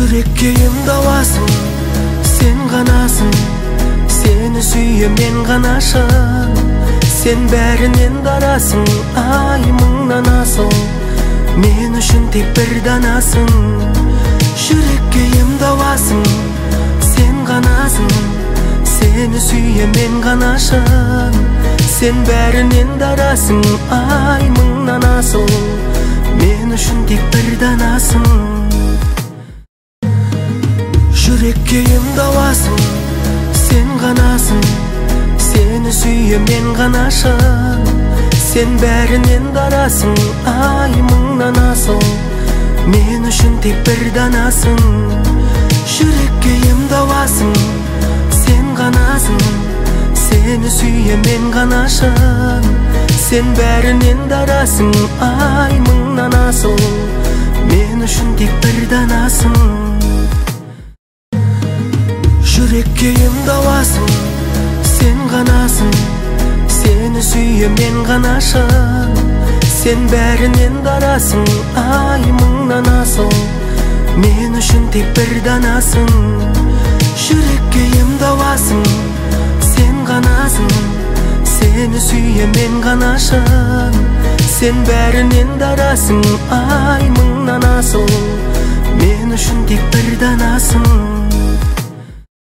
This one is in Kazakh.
Жүрекке ем дауасың, сен ғанасың. Сені сүйем мен ғанашым. Сен бәрінен дарасың, ай мыңнан асыл. Мен үшін тек бір данасың. Жүрекке ем дауасың, сен ғанасың. Сені сүйем мен ғанашым. Сен бәрінен дарасың, ай мыңнан асыл. Мен үшін тек бір данасың. Жүрекке ем дауасың, сен ғанасың. Сені сүйем мен ғанашым. Сен бәрінен дарасың, ай мыңнан асыл. Мен үшін тек бір данасың. Жүрекке ем дауасың, сен ғанасың. Сені сүйем мен ғанашым. Сен бәрінен дарасың, ай мыңнан асыл. Мен үшін тек бір данасың. Жүрекке ем дауасың, сен ғанасың. Сені сүйем мен ғанашым. Сен бәрінен дарасың, ай мыңнан асыл. Мен үшін тек бір данасың. Жүрекке ем дауасың, сен ғанасың. Сені сүйем мен ғанашым. Сен бәрінен дарасың, ай мыңнан асыл. Мен үшін тек бір данасың.